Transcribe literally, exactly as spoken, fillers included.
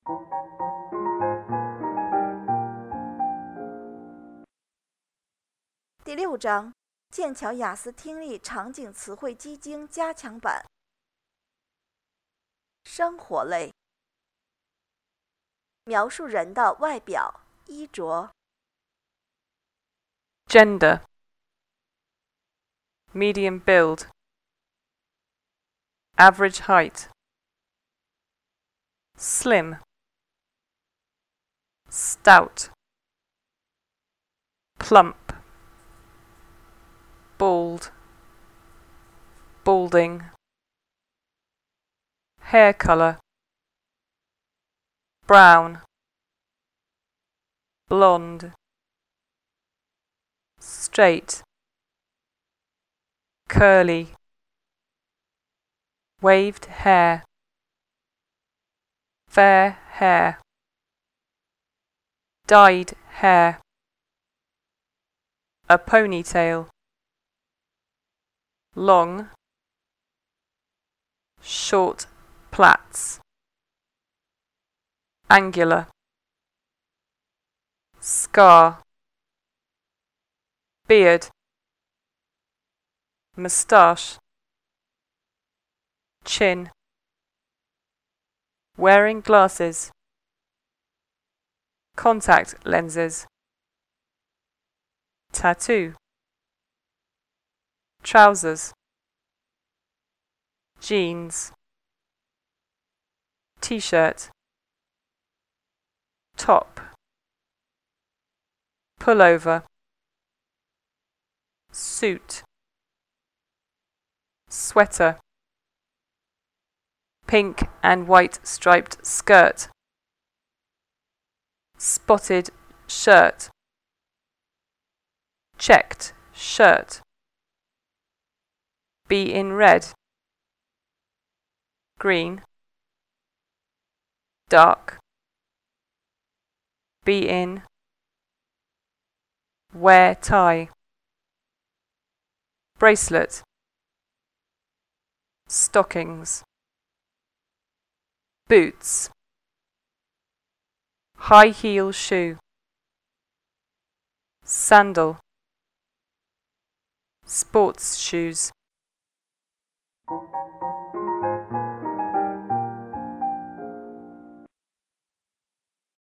第六章，剑桥雅思听力场景词汇基金加强版。生活类，描述人的外表、衣着。 Gender: medium build, average height, slim, stout, plump, bald, balding, hair colour, brown, blonde, straight, curly, waved hair, fair hair, dyed hair, a ponytail, long, short plaits, angular, scar, beard, moustache, chin, wearing glasses, contact lenses, tattoo, trousers, jeans, t-shirt, top, pullover, suit, sweater, pink and white striped skirt, spotted shirt, checked shirt, be in red, green, dark, be in, wear tie, bracelet, stockings, boots, high heel shoe, sandal, sports shoes.